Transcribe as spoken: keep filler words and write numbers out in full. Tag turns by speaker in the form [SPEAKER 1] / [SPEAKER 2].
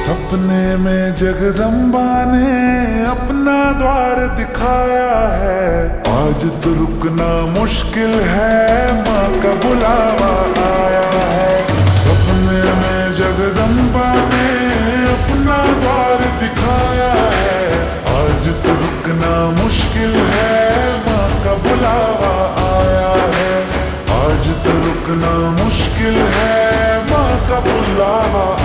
[SPEAKER 1] सपने में जगदम्बा ने अपना द्वार दिखाया है। आज तो रुकना मुश्किल है, माँ का बुलावा आया है। सपने में जगदम्बा ने अपना द्वार दिखाया है। आज तो रुकना मुश्किल है, माँ का बुलावा आया है। आज तो रुकना मुश्किल है, माँ का बुलावा